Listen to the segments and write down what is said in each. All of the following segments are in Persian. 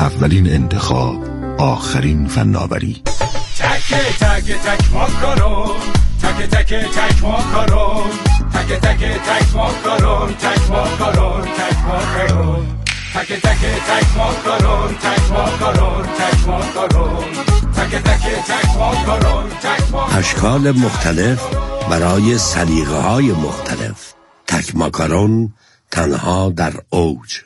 اولین انتخاب، آخرین فناوری. تک تک تک ماکارون، تک تک تک ماکارون، تک تک تک ماکارون، تک ماکارون، تک ماکارون، تک تک تک ماکارون، تک ماکارون، تک ماکارون، تک تک تک ماکارون، تک ماکارون. اشکال مختلف برای سلیقه‌های مختلف. تک ماکارون تنها در اوج.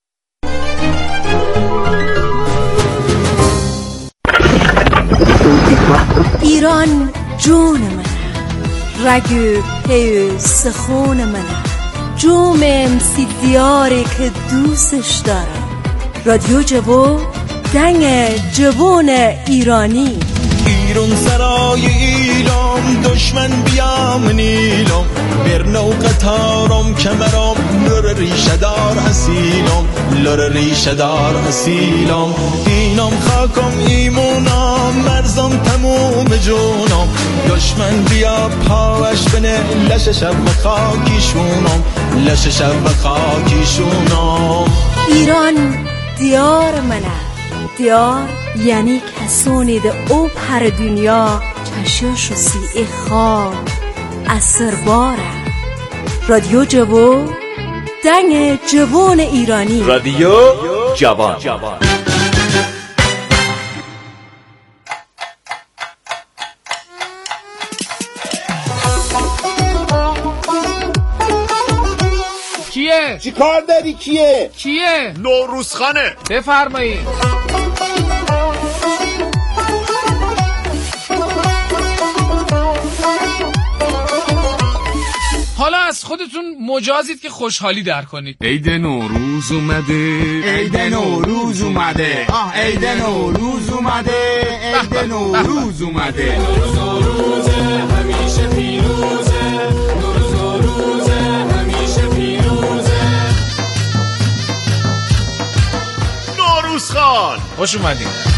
ایران جون منه، رگ پی سخون منه، جوم امسی دیاری که دوستش دارم. رادیو جوو، دنگ جوون ایرانی. ایران سرای ایلام، دشمن بیام نیلام، برنو قطارم کمرام، لور ریشه دار حسیلام، لور ریشه دار حسیلام. اینام خاکم ایمونام، مرزم تموم جونام، دشمن بیا پاوش بنه، لش شب و خاکیشونام، لش شب و خاکیشونام. ایران دیار منه، دیار یعنی کسانی ده او پر دنیا چشش و سی خاک اثر باره. رادیو جوو، دنگ جوون ایرانی. رادیو جوان. کیه؟ چی کار داری؟ کیه؟ نوروزخانه. بفرمایید. حالا از خودتون مجازید که خوشحالی در کنید. عید نوروز اومده، عید نوروز اومده، عید نوروز اومده، عید نوروز اومده. نوروز همیشه پیروزه، نوروز همیشه پیروزه. نوروزخان خوش اومدید.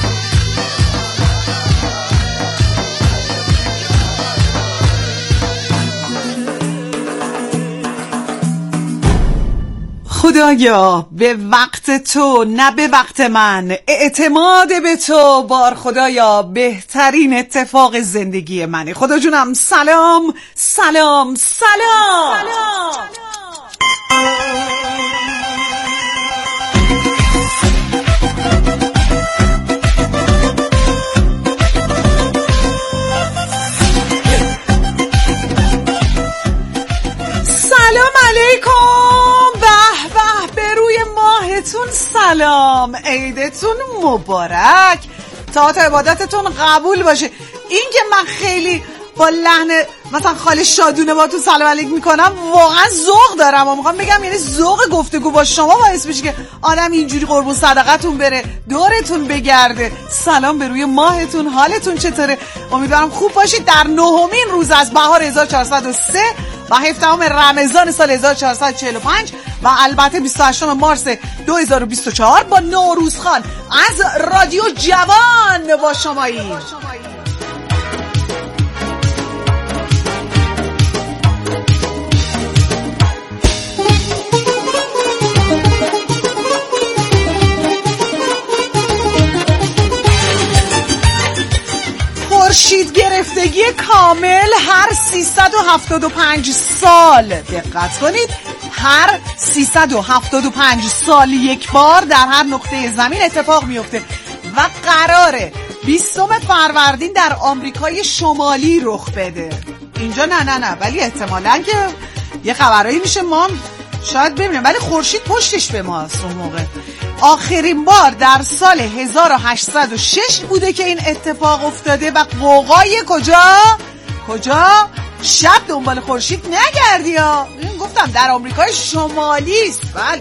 خدایا به وقت تو نه به وقت من، اعتماد به تو بار خدایا بهترین اتفاق زندگی منه. خدا جونم سلام سلام سلام. سلام علیکم، ماهتون سلام، عیدتون مبارک، طاعت عبادتتون قبول باشه. این که من خیلی با لحن مثلا خاله شادونه با تو سلام علیک میکنم واقعا ذوق دارم و میخوام بگم یعنی ذوق گفتگو با شما باعث بشه که آدم اینجوری قربون صدقتون بره، دورتون بگرده. سلام به روی ماهتون، حالتون چطوره؟ امیدوارم خوب باشید. در 9مین روز از بهار 1403 و 17 رمضان سال 1445 و البته 28 مارس 2024 با نوروزخان از رادیو جوان با شماییم. خورشید گرفتگی کامل هر 375 سال، دقت کنید، هر 375 سال یک بار در هر نقطه زمین اتفاق میفته و قراره 20 فروردین در آمریکای شمالی رخ بده. اینجا نه ولی احتمالاً که یه خبرایی میشه ما شاید ببینیم، ولی خورشید پشتش به ماست اون موقع. آخرین بار در سال 1806 بوده که این اتفاق افتاده و قوقای کجا شب دنبال خورشید نگردی ها. گفتم در آمریکای شمالی است. بله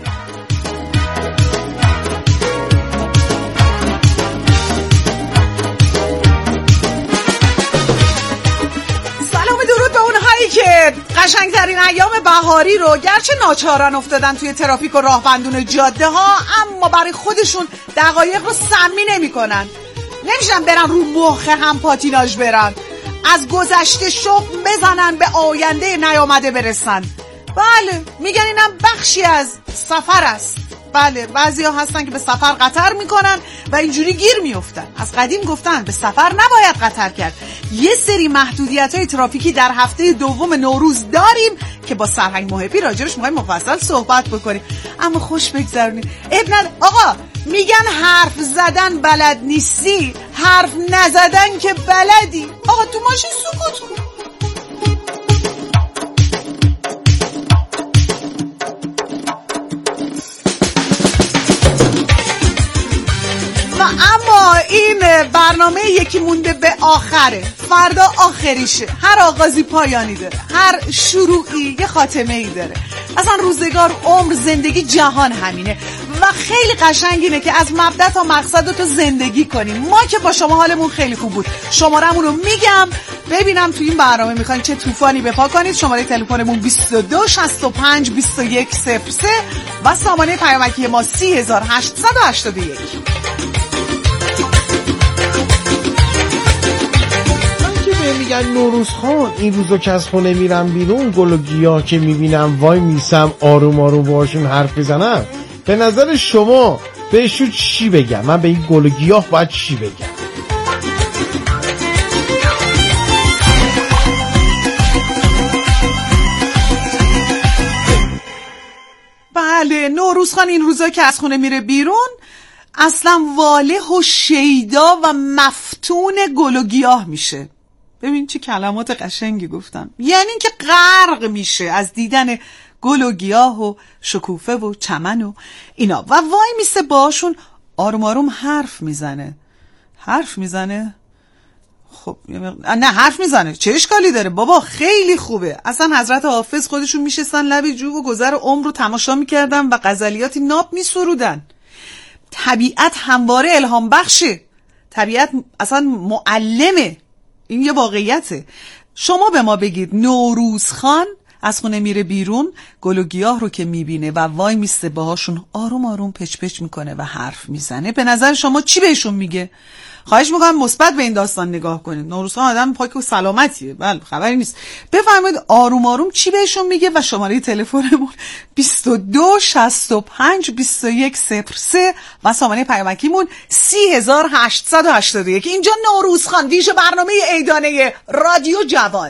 که قشنگترین ایام بهاری رو گرچه ناچارن افتادن توی ترافیک و راهبندون جاده ها، اما برای خودشون دقایق رو سمی نمی کنن. نمیشن برن رو مخ هم پاتیناژ برن، از گذشته شوق بزنن به آینده نیامده برسن. بله میگن اینم بخشی از سفر است. بله بعضیا هستن که به سفر قطر میکنن و اینجوری گیر میافتن. از قدیم گفتن به سفر نباید قطر کرد. یه سری محدودیت‌های ترافیکی در هفته دوم نوروز داریم که با سرهنگ محبی راجعش می‌خوایم مفصل صحبت بکنیم، اما خوش بگذرونید. آقا میگن حرف زدن بلد نیستی، حرف نزدن که بلدی. آقا تو ماشین سکوت کن. اما این برنامه یکی مونده به آخره، فردا آخریشه. هر آغازی پایانی داره، هر شروعی یه خاتمه ای داره. اصلا روزگار، عمر، زندگی، جهان همینه و خیلی قشنگ اینه که از مبدأ تا مقصد تو زندگی کنیم. ما که با شما حالمون خیلی خوب بود. شمارمون رو میگم ببینم تو این برنامه میخواین چه طوفانی بپا کنید. شماره تلفنمون 22 65 21 03 و سامانه پیامکی ما 3881. میگن نوروز خان این روزا که از خونه میرم بیرون، گل و گیاه که میبینم وای میسم آروم آروم باشون حرف بزنم. به نظر شما بهشون چی بگم؟ من به این گل و گیاه باید چی بگم؟ بله، نوروز خان این روزا که از خونه میره بیرون اصلا واله و شیدا و مفتون گل و گیاه میشه. ببین چه کلمات قشنگی گفتم. یعنی که غرق میشه از دیدن گل و گیاه و شکوفه و چمن و اینا و وای میسه باشون آروم آروم حرف میزنه. خب نه حرف میزنه، چه اشکالی داره بابا؟ خیلی خوبه. اصلا حضرت حافظ خودشون میشستن لب جو و گذر عمر رو تماشا میکردن و غزلیاتی ناب میسرودن. طبیعت همواره الهام بخشه، طبیعت اصلا معلمه، این یه واقعیته. شما به ما بگید نوروز خان از خونه میره بیرون، گل و گیاه رو که میبینه و وای میسته باهاشون آروم آروم پچ پچ میکنه و حرف میزنه، به نظر شما چی بهشون میگه؟ خواهش میکنم مثبت به این داستان نگاه کنید. نوروز خان آدم پاک و سلامتیه، بله خبری نیست. بفرمایید آروم آروم چی بهشون میگه و شماره تلفنمون 22 65 21 03 و سامانه پیامکیمون 3881. اینجا نوروز خان، ویژه برنامه عیدانه رادیو جوان.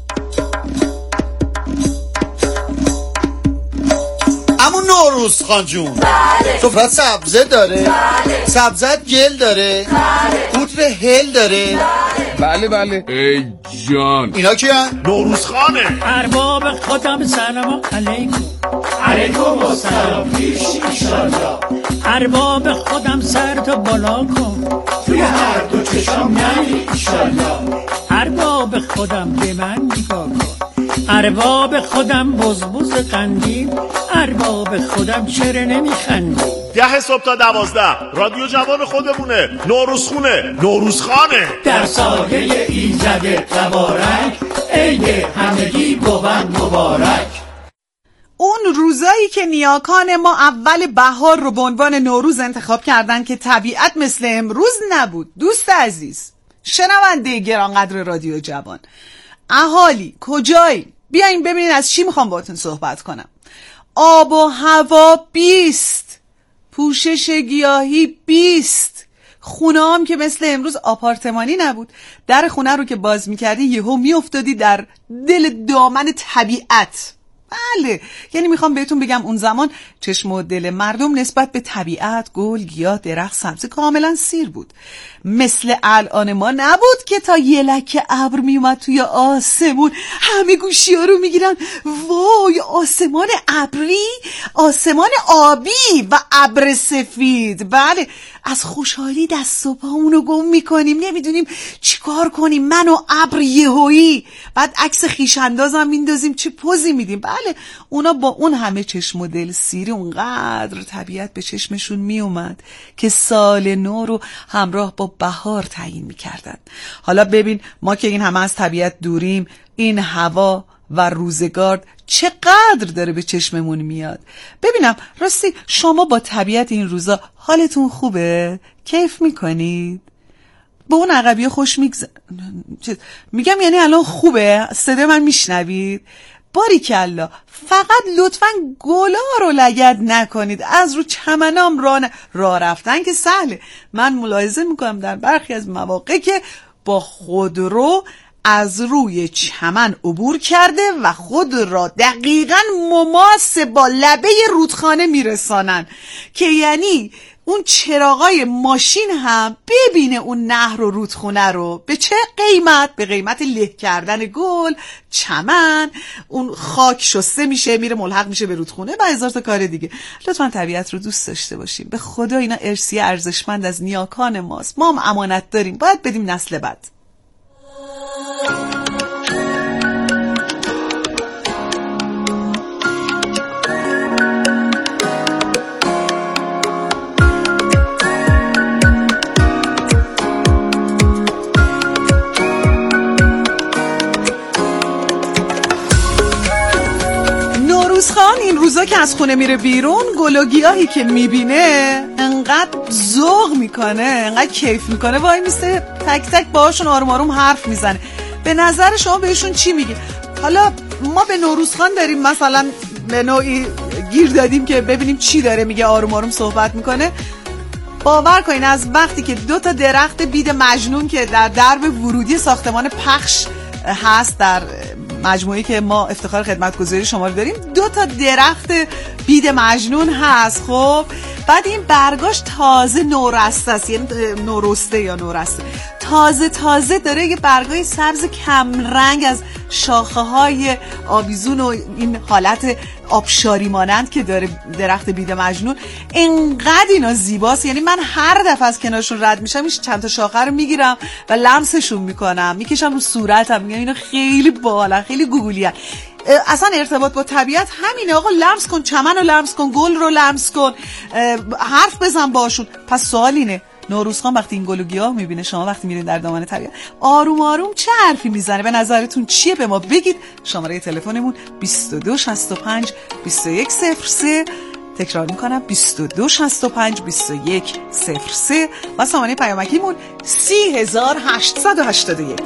همون نوروز خان جون، بله. سفرت سبزه داره، بله. سبزت گل داره، بله. قطر هل داره، بله بله. ای جان اینا کیان؟ نوروز خانه. ارباب خودم سلام علیکم. علیکم السلام پیش ایشالله. ارباب خودم سر تو بالا کن، توی هر دو چشم نری ایشالله. ارباب خودم به من نگاه کن، ارباب خودم بزبز قندیل، ارباب خودم چرا نمیخندی؟ 10 صبح تا 12 رادیو جوان خودمونه، نوروز خونه، نوروز خانه. در سایه ایزد تبارک، عید همگی بود مبارک. اون روزایی که نیاکان ما اول بهار رو به عنوان نوروز انتخاب کردن که طبیعت مثل امروز نبود. دوست عزیز، شنونده گرانقدر رادیو جوان، اهالی کجایی؟ بیاین ببینین از چی میخوام باهاتون صحبت کنم. آب و هوا 20، پوشش گیاهی 20، خونه هم که مثل امروز آپارتمانی نبود. در خونه رو که باز میکردی یهو میافتادی در دل دامن طبیعت. بله، یعنی میخوام بهتون بگم اون زمان چشم و دل مردم نسبت به طبیعت، گل، گیاه، درخت، سبزی کاملا سیر بود. مثل الان ما نبود که تا یه لکه ابر میومد توی آسمون همه گوشی ها رو میگیرن وای آسمان ابری، آسمان آبی و ابر سفید. بله، از خوشحالی دست و پامونو گم میکنیم، نمیدونیم چیکار کنیم. من و ابر یهویی، بعد عکس خویش اندازم میندازیم، چه پوزی میدیم. بله، اونا با اون همه چشم و دل سیری اونقدر طبیعت به چشمشون میومد که سال نو رو همراه با بهار تعیین میکردن. حالا ببین ما که این همه از طبیعت دوریم، این هوا و روزگار چقدر داره به چشممون میاد. ببینم راستی شما با طبیعت این روزا حالتون خوبه؟ کیف میکنید؟ با اون عقبیه خوش میگم یعنی الان خوبه؟ صدای من میشنوید؟ باریکلا. فقط لطفاً گلا رو لگد نکنید. از رو چمنام راه رفتن که سهله. من ملاحظه میکنم در برخی از مواقع که با خودرو از روی چمن عبور کرده و خود را دقیقاً مماس با لبه رودخانه میرسانن که یعنی اون چراغای ماشین هم ببینه اون نهر و رودخونه رو. به چه قیمت؟ به قیمت له کردن گل، چمن، اون خاک شسته میشه میره ملحق میشه به رودخونه و هزار تا کار دیگه. لطفاً طبیعت رو دوست داشته باشیم. به خدا اینا ارثیه ارزشمند از نیاکان ماست. ما هم امانت داریم، باید بدیم نسل بعد. خان این روزا که از خونه میره بیرون گل و گیاهی که میبینه انقدر ذوق میکنه، انقدر کیف میکنه، وای میسته تک تک باهاشون آروم آروم حرف میزنه. به نظر شما بهشون چی میگه؟ حالا ما به نوروز خان داریم مثلا به نوعی گیر دادیم که ببینیم چی داره میگه، آروم آروم صحبت میکنه. باور کنین از وقتی که 2 تا درخت بید مجنون که در درب ورودی ساختمان پخش هست در مجموعی که ما افتخار خدمتگزاری شما رو داریم، 2 تا درخت بید مجنون هست. خب بعد این برگاش تازه نورسته است، یعنی نورسته یا نورسته تازه داره یه برگای سبز کم رنگ از شاخه های آویزون و این حالت آبشاری مانند که داره درخت بید مجنون. اینقدر اینا زیباست، یعنی من هر دفعه از کنارشون رد میشم این چند تا شاخه رو میگیرم و لمسشون میکنم، میکشم رو صورتم، میگم اینا خیلی باحالن، خیلی گوگولیان. اصلا ارتباط با طبیعت همینه آقا. لمس کن چمن رو، لمس کن گل رو، لمس کن، حرف بزن باشون. پس سوال اینه نوروز خان وقتی این گل و گیاه میبینه، شما وقتی میرین در دامان طبیعت آروم آروم چه حرفی میزنه؟ به نظرتون چیه؟ به ما بگید. شماره تلفنمون 2265 2103، تکرار میکنم 2265 2103 و سامانه پیامکیمون 3881.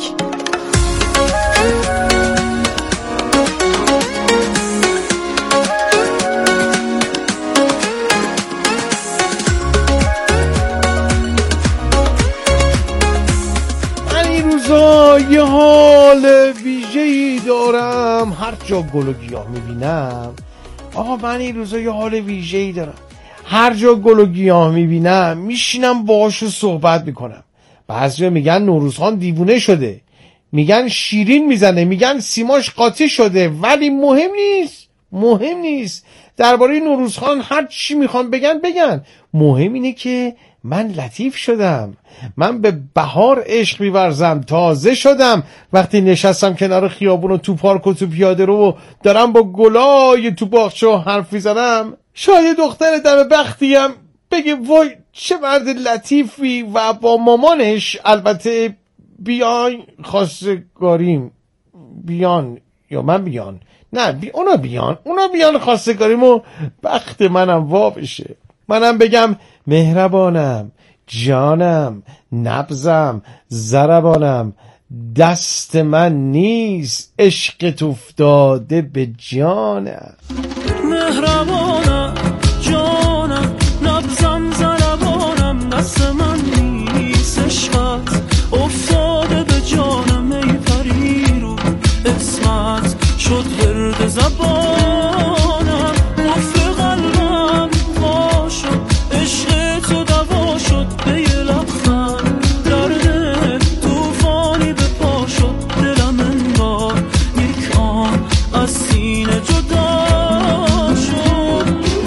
یه حال ویژه‌ای دارم هر جا گل و گیاه میبینم. آقا من این روزا یه حال ویژه‌ای دارم، هر جا گل و گیاه میبینم میشینم باهاشو صحبت میکنم. بعضیا میگن نوروز خان دیوونه شده، میگن شیرین میزنه، میگن سیماش قاطی شده، ولی مهم نیست. درباره نوروز خان هر چی میخوان بگن. مهم اینه که من لطیف شدم، من به بهار عشق می‌ورزم، تازه شدم وقتی نشستم کنار خیابون و تو پارک و تو پیاده رو دارم با گلای تو باغچه حرف میزنم. شاید دختر دم بختیم بگه وای چه مرد لطیفی و با مامانش البته بیان خواستگاریم، بیان یا من بیان، نه اونا بیان خواستگاریم و بخت منم وا بشه. منم بگم مهربانم، جانم، نبزم، ضربانم، دست من نیست، عشقت افتاده به جانم. مهربانم، جانم، نبزم، ضربانم، دست من نیست، عشقت افتاده به جانم. ای پری رو اسمت شد ورد زبانم، گفت قلبم وا شد، عشق تو دوا شد، به یه لبخند درد توفانی به پا شد. دلم انگار یک آن از سینه جدا شد.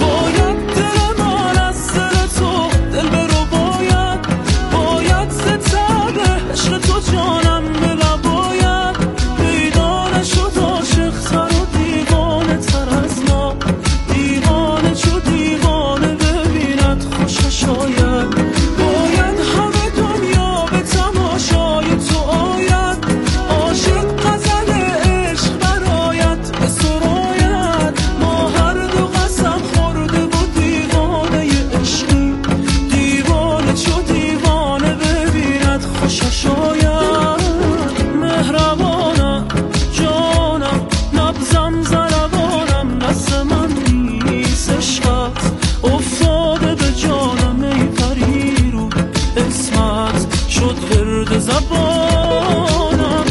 زبانم.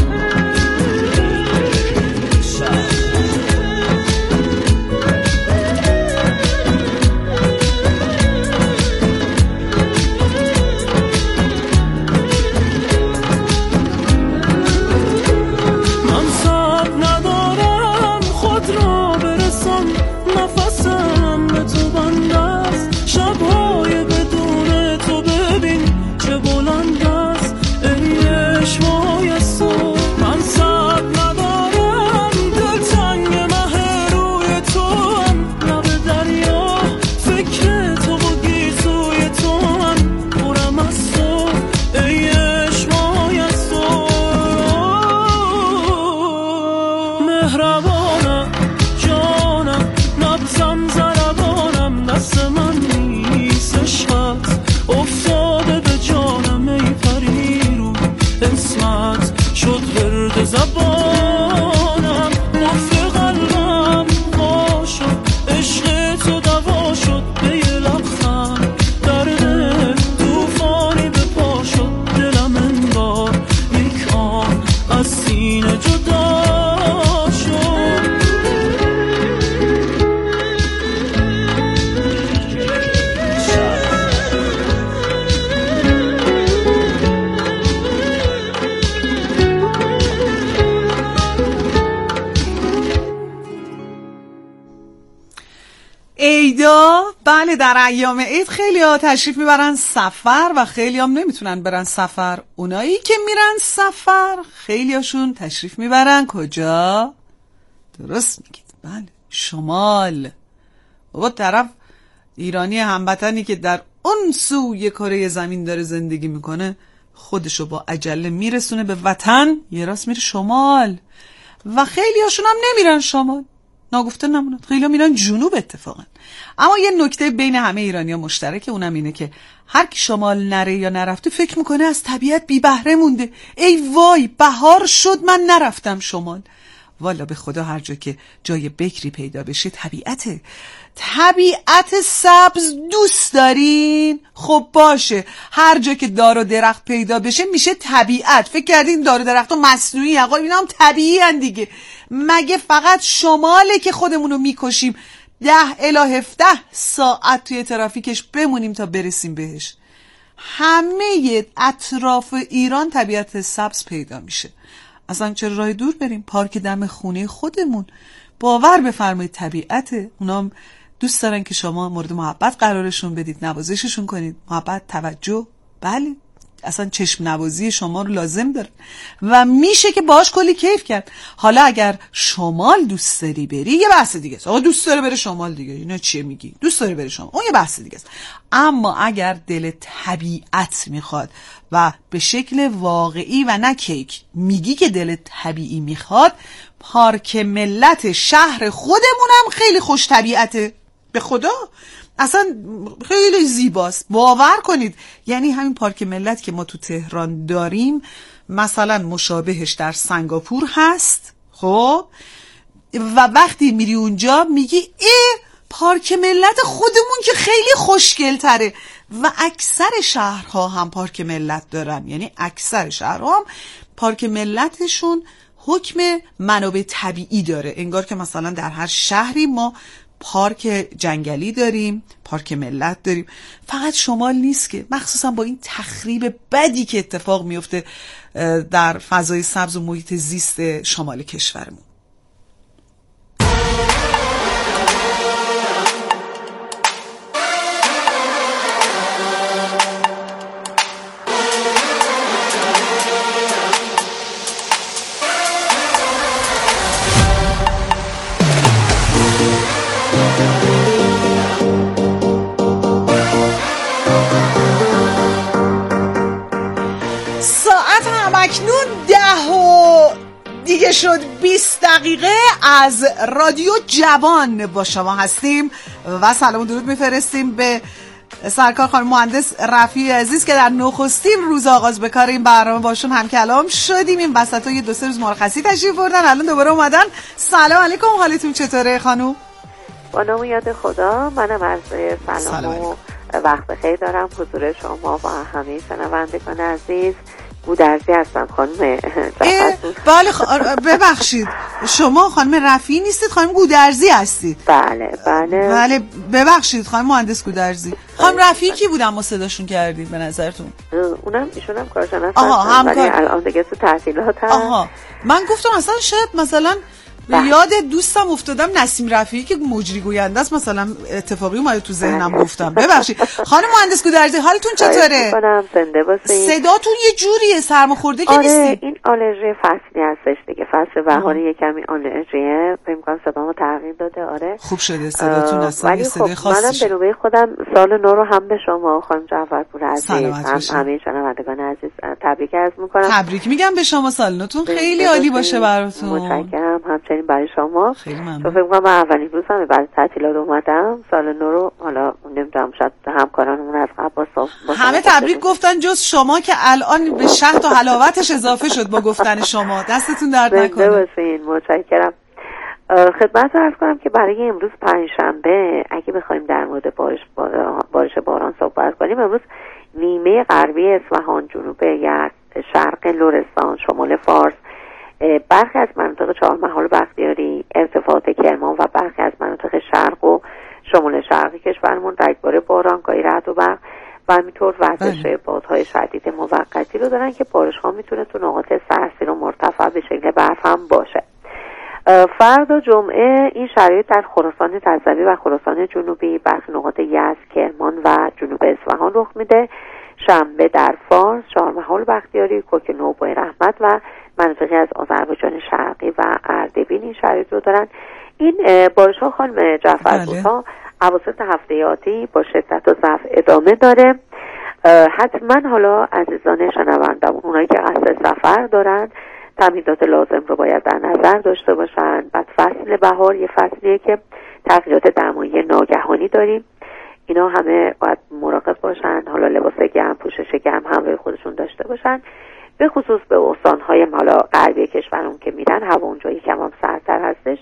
من صبر ندارم خود را برسم، نفسم به تو بند است، شب‌های بدون تو ببین چه بلند است ای عشقای تو. من صبر ندارم دلتنگ مه روی تو هم، لب دریا فکر تو و گیسوی تو هم، پرم از تو ای عشقای تو. مهربانم جانم نبزم ضربانم، دست من نیست عشقت افتاده به جانم ای پری رو، اسمت شد ورد زبانم، قفل قلبم وا شد عشق تو دوا شد به یه لبخند، درد توفانی به پا شد دلم انگار یک آن از سینه جدا شد. عیدا، بله در ایام عید خیلی ها تشریف میبرن سفر و خیلی هم نمیتونن برن سفر. اونایی که میرن سفر خیلی هاشون تشریف میبرن کجا؟ درست میگید، بله شمال. بابا طرف ایرانی هموطنی که در اون سوی کره زمین داره زندگی میکنه خودشو با عجله میرسونه به وطن، یه راست میره شمال. و خیلی هاشون هم نمیرن شمال، ناگفته نموند، خیلی هم میرن جنوب اتفاقا. اما یه نکته بین همه ایرانی ها مشترکه، اونم اینه که هر کی شمال نره یا نرفته فکر میکنه از طبیعت بی بهره مونده. ای وای بهار شد من نرفتم شمال. والا به خدا هر جا که جای بکری پیدا بشه طبیعته. طبیعت سبز دوست دارین؟ خب باشه، هر جا که دار و درخت پیدا بشه میشه طبیعت. فکر کردین دار و درخت مصنوعی؟ آقا اینا هم طبیعی هن دیگه. مگه فقط شماله که خودمونو میکشیم 10 الی 17 ساعت توی ترافیکش بمونیم تا برسیم بهش؟ همه اطراف ایران طبیعت سبز پیدا میشه. اصلا چرا راه دور بریم؟ پارک دم خونه خودمون. باور بفرمایید طبیعته. اونام دوست دارن که شما مورد محبت قرارشون بدید، نوازششون کنید، محبت، توجه. بله اصلا چشم نوازی شما رو لازم داره و میشه که باهاش کلی کیف کرد. حالا اگر شمال دوست داری بری یه بحث دیگه است. آقا دوست داره بره شمال دیگه، اینا چیه میگی؟ دوست داره بره شمال، اون یه بحث دیگه است. اما اگر دل طبیعت میخواد و به شکل واقعی و نه کیک میگی که دل طبیعی میخواد، پارک ملت شهر خودمونم خیلی خوش طبیعته. به خدا اصلا خیلی زیباست، باور کنید. یعنی همین پارک ملت که ما تو تهران داریم مثلا مشابهش در سنگاپور هست. خب و وقتی میری اونجا میگی پارک ملت خودمون که خیلی خوشگل تره. و اکثر شهرها هم پارک ملت دارن، یعنی اکثر شهرها هم پارک ملتشون حکم منابع طبیعی داره. انگار که مثلا در هر شهری ما پارک جنگلی داریم، پارک ملت داریم. فقط شمال نیست که، مخصوصا با این تخریب بدی که اتفاق میفته در فضای سبز و محیط زیست شمال کشورمون. دیگه شد 20 دقیقه از رادیو جوان با شما هستیم و سلام و درود میفرستیم به سرکار خانم مهندس رفیعی عزیز که در نخستین روز آغاز به کار این برنامه باشون هم کلام شدیم. این وسطا یه 2-3 روز مرخصی تشریف بردن، الان دوباره اومدن. سلام علیکم، حالتون چطوره خانم؟ با نام یاد خدا. منم عرض سلام و وقت بخیر دارم حضور شما و همه شنوندگان عزیز گودرزی هستم خانم. بله ببخشید شما خانم رفیعی نیستید، خانم گودرزی هستید. بله ببخشید خانم مهندس گودرزی. خانم رفیعی کی بودن ما صداشون کردید به نظرتون؟ ایشونم کارشناس هستن ولی الان دیگه تو تعطیلات هست. من گفتم اصلا شاید مثلا به یاد دوستم افتادم نسیم رفیعی که مجری گوینده است مثلا اتفاقی اومده تو ذهنم گفتم. ببخشید خانم مهندس گودرزی حالتون چطوره؟ زنده باشید. صداتون یه جوریه سرماخورده که نیستی. این آلرژی فصلی هستش دیگه، فصل بهاری یه کمی آلرژیه، فکر می‌کنم صدامو تغییر داده. خوب شده صداتون اصلا یه صدای خاصی. منم به نوبه خودم سال نو رو هم به شما خانم جعفرپور عزیز هم همه شنوندگان عزیز تبریک عرض می‌کنم. تبریک میگم به شما، سال نوتون خیلی عالی باشه براتون. متشکرم. همچنین برای شما. خیلی ممنون. فکر کنم من اولین روزم بعد تعطیلات اومدم سال نو رو، حالا نمیدونم شاید همکارانمون از قبل همه تبریک گفتن جز شما که الان به شهد و حلاوتش اضافه شد با گفتن شما. دستتون درد نکنه. باشین. متشکرم. خدمتتون عرض کنم که برای امروز پنجشنبه اگه بخوایم در مورد بارش باران صحبت کنیم، امروز نیمه غربی اصفهان، جنوب یزد، شرق لرستان، شمال فارس، برخی از مناطق چهارمحال بختیاری، ارتفاعات کرمان و برخی از مناطق شرق و شمال شرقی کشورمون رگبار باران، گاهی رعد و برق و همینطور وزش بادهای شدید موقتی رو دارن که بارش ها میتونه تو نقاط سرسیر و مرتفع به شکل برف هم باشه. فردا جمعه این شرایط در خراسان تزوی و خراسان جنوبی، برخی نقاط یزد، کرمان و جنوب اصفهان رخ میده. شنبه در فارس، چهارمحال بختیاری، کوکنو، بوی رحمت و مناطقی از آذربایجان شرقی و اردبیل این شرایط رو دارن. این بارش ها خانم جعفرپورها اواسط هفته آتی با شدت و ضعف ادامه داره. حتما حالا عزیزان شنوندمون، اونایی که قصد سفر دارن، تمهیدات لازم رو باید در نظر داشته باشن. بعد فصل بهار یه فصلیه که تغییرات دمایی ناگهانی داریم، اینا همه باید مراقب باشن. حالا لباس گرم، پوشش گرم همراه خودشون داشته باشن. به خصوص به استان‌های حالا غربی کشورمون که میرن، هوا اونجا یکم هم سردتر هستش.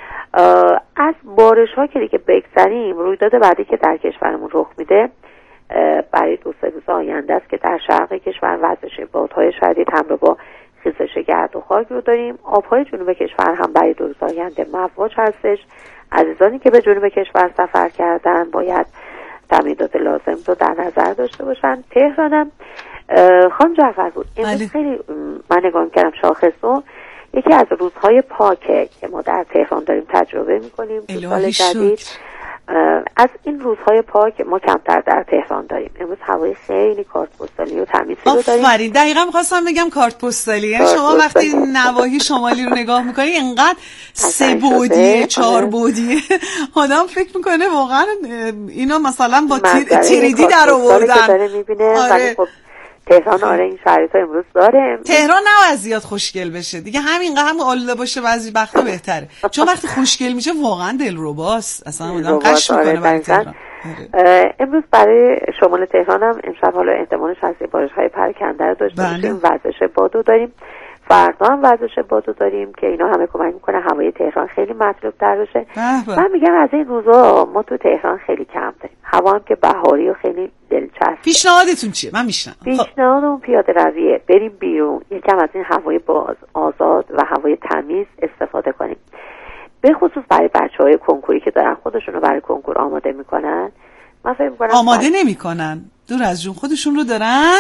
از بارش‌ها که دیگه بگذریم، رویداد بعدی که در کشورمون رخ میده برای 2-3 روز آینده است که در شرق کشور وزش بادهای شدید همراه با خیزش گرد و خاک رو داریم. آبهای جنوب کشور هم برای 2 روز آینده مواج هستش. عزیزانی که به جنوب کشور سفر کردن باید تمهیدات لازم رو در نظر داشته باشن. تهرانم خانم جعفرپور امروز خیلی من نگاه کردم شاخصو، یکی از روزهای پاکه که ما در تهران داریم تجربه میکنیم تو سال جدید. از این روزهای پاک ما کمتر در تهران داریم. امروز هوای خیلی کارت پستالی و تمیزی رو داریم. آفرین، دقیقاً می‌خواستم بگم کارت پستالی. شما وقتی نواحی شمالی رو نگاه می‌کنی اینقدر 3 بعدیه 4 بعدیه آدم فکر می‌کنه واقعا اینا مثلا با تیریدی در آوردن. آره. تهران این شرایط امروز داره. تهران نه زیاد خوشگل بشه دیگه، همینقدر هم آلوده باشه بعضی وقتا بهتره، چون وقتی خوشگل میشه واقعا دلرباست، اصلا آدم قش میکنه برای تهران. امروز برای شمال تهران هم امشب حالا احتمالش هست بارش‌های پراکنده رو داشته باشیم. وزش بادو داریم. فردا هم وزش بادو داریم که اینا همه کمک میکنه هوای تهران خیلی مطلوب تر بشه. من میگم از این روزا ما تو تهران خیلی کم داریم. هوا هم که بهاری و خیلی دلچسب. پیشنهادتون چیه؟ من میشنم. پیشنهادم پیاده رویه، بریم بیرون، یکم از این هوای باز، آزاد و هوای تمیز استفاده کنیم. به خصوص برای بچه‌های کنکوری که دارن خودشونو برای کنکور آماده میکنن. من فکر میکنم آماده نمیکنن، دور از جون خودشون رو دارن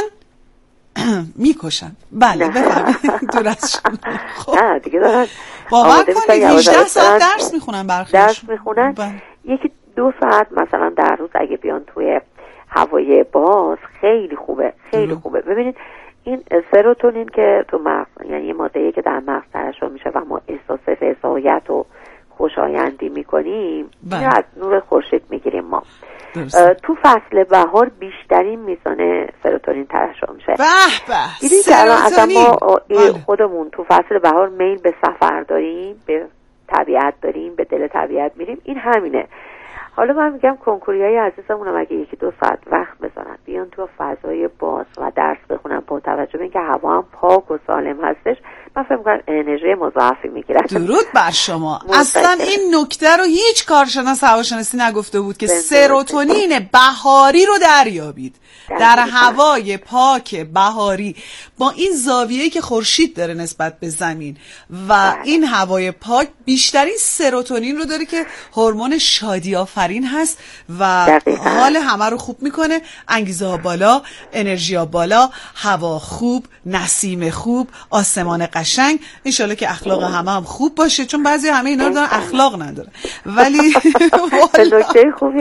میکشن. بله بفرمایید. دور از جون. نه دیگه دارن باور کنید 18 ساعت درس میخونن، درس میخونن. 1-2 ساعت مثلا در روز اگه بیان توی هوای باز خیلی خوبه، خیلی خوبه. ببینید این سروتونین که تو مغز، یعنی یه ماده‌ای که در مغز ترشح میشه و ما احساس رضایت و خوشایندی میکنیم، این از نور خورشید میگیریم ما. تو فصل بهار بیشترین میزان سروتونین ترشح میشه. دیدید که الان اصلا ما خودمون تو فصل بهار میل به سفر داریم، به طبیعت داریم، به دل طبیعت میریم. این همینه. حالا من میگم کنکوریای عزیزمونم اگه 1-2 ساعت وقت بذارن بیان تو فضای باز و درس بخونن با توجه به اینکه هوا هم پاک و سالم هستش، من فکر می‌کنم انرژی مضاعفی میگیرن. درود بر شما. اصلا این نکته رو هیچ کارشناس هواشناسی نگفته بود که سروتونین بهاری رو دریابید. در هوای پاک بهاری با این زاویه‌ای که خورشید داره نسبت به زمین و این هوای پاک بیشترین سروتونین رو داره که هورمون شادی آفرین هست و حال همه رو خوب میکنه، انگیزه ها بالا، انرژی ها بالا، هوا خوب، نسیم خوب، آسمان قشنگ. انشالله که اخلاق همه هم خوب باشه، چون بعضی همه اینا رو دارن اخلاق نداره. ولی نکته خوبی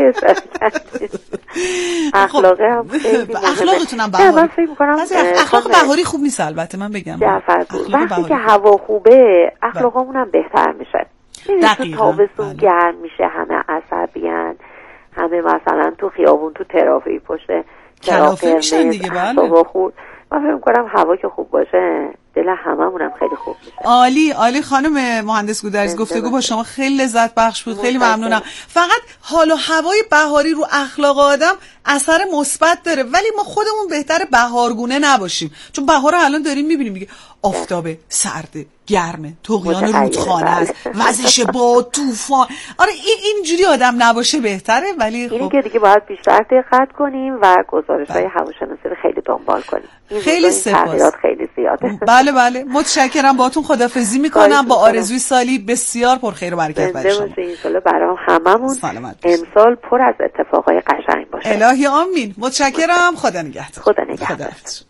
اخلاق هم خیلی اخلاقتون هم بهاری، اخلاق بهاری خوب نیست البته من بگم. وقتی که هوا خوبه اخلاقمون هم بهتر میشه. دقیقاً. تابستون گرم میشه، همه عصبیان، همه مثلا تو خیابون تو ترافیک پشت کلافه میشن دیگه. بله من فکر می‌کنم هوا که خوب باشه دل هممون هم خیلی خوب میشه. عالی عالی خانم مهندس گودرز، گفتگو با شما خیلی لذت بخش بود، خیلی ممنونم. فقط حال و هوای بهاری رو اخلاق آدم اثر مثبت داره، ولی ما خودمون بهتره بهارگونه نباشیم، چون بهار الان داریم میبینیم دیگه، آفتابه، سرده، گرمه، طغیان رودخانه است، وزش باد، طوفان. آره اینجوری آدم نباشه بهتره، ولی خب اینی که دیگه باید بیشتر دقت کنیم و گزارش‌های هواشناسی رو خیلی دنبال کنیم. خیلی سپاس، خیلی زیاده. بله بله متشکرم، باهاتون خدافظی میکنم با آرزوی سالی بسیار پرخیر و برکت برای شما. ان شاءالله برای هممون امسال پر از اتفاقای قشنگ باشه. الهی آمین. متشکرم. خدا نگهدار. خدا نگهدار.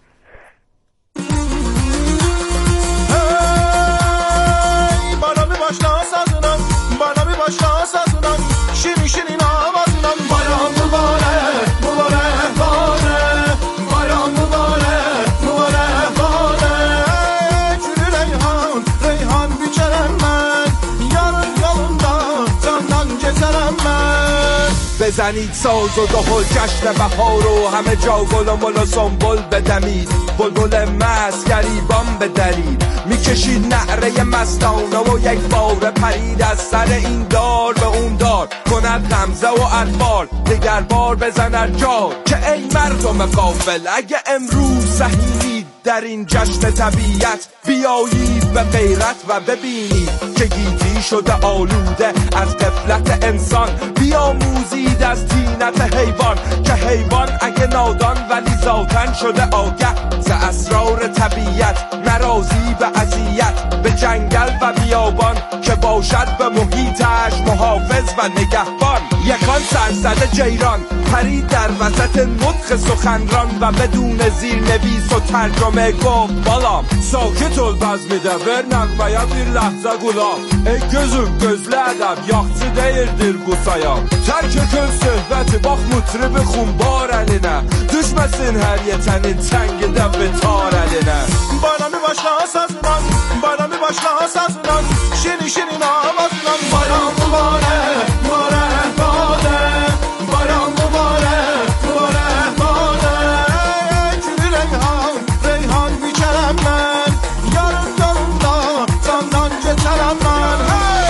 بزنید ساز و دهل جشن بهار و همه جا گل و مل و سنبل بدمید، بلبل مست گریبان بدرید، میکشید نعره مستانه و یک بار پرید از سر این دار به اون دار، کند غمزه و انبار دگر بار بزند جا که ای مردم غافل اگه امروز سهیمید در این جشن طبیعت، بیایید به غیرت و ببینید که گیتی شده آلوده از غفلت انسان، بیاموزید از طینت حیوان که حیوان اگه نادان ولی ذاتن شده آگه ز اسرار طبیعت، نرازی به اذیت به جنگل و بیابان که باشد به محیطش محافظ و نگهبان. یکان سرزده جیران پرید در وسط نطق سخنران و بدون زیرنویس و ترجمه گفت بالام sakit ol bazmide ver nağmaya bir lahza qulaq, ey gözüm gözlü ədəb yaxçı deyirdir bu sayaq, tərk etən söhbəti bax mutribi xumbar əlinə, düşməsin hər yetənin çəngidə bitar əlinə. Bayramı başla sazınan, bayramı başla sazınan, şirin şirin avazınan, bayram mübarək, mübarək badək, bayram mübarək, mübarək badək, gülü reyhan, reyhan biçərəm mən, yarın yolunda candan keçərəm mən, hey!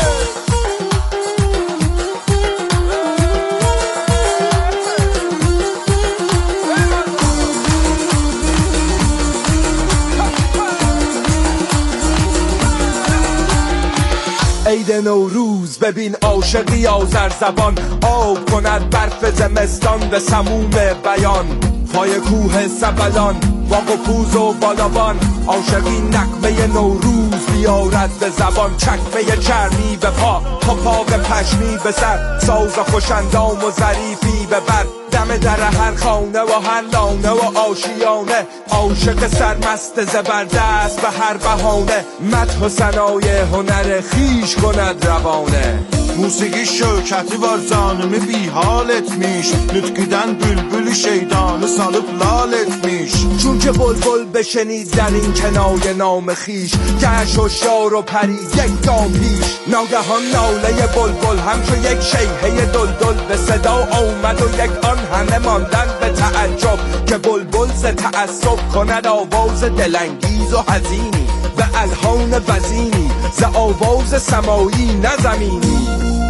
عید نوروز ببین عاشقی آذر زبان، آب کند برف زمستان به سموم بیان، پای کوه سبلان باغ و پوز و بالابان، عاشقی نغمه نوروز بیارد به زبان، چکمه چرمی به پا پاگ پشمی به سر، ساز خوشندام و ظریفی به بر، دم در هر خانه و هر لانه و آشیانه، عاشق سرمست زبردست به هر بهانه، مدح و ثنای هنر خیش کند روانه. موسیقی şökəti var canımı bir hal etmiş, nütküdən bülbül şeydanı salıp lal etmiş. چون که بلبل بشنید در این کنایه نام خیش، گشت و شار و پرید یک گام پیش، ناگهان ناله بلبل همچو یک شیهه دلدل به صدا آمد و یک آن همه ماندن به تعجب که بلبل ز تعصب کند آواز دلانگیز و حزینی به الحان وزینی ز آواز سمایی نه زمینی.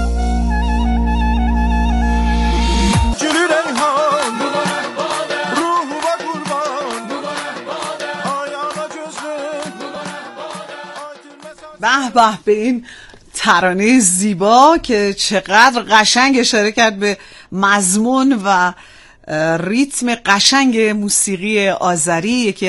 به به به این ترانه زیبا که چقدر قشنگ اشاره کرد به مضمون و ریتم قشنگ موسیقی آذری، یکی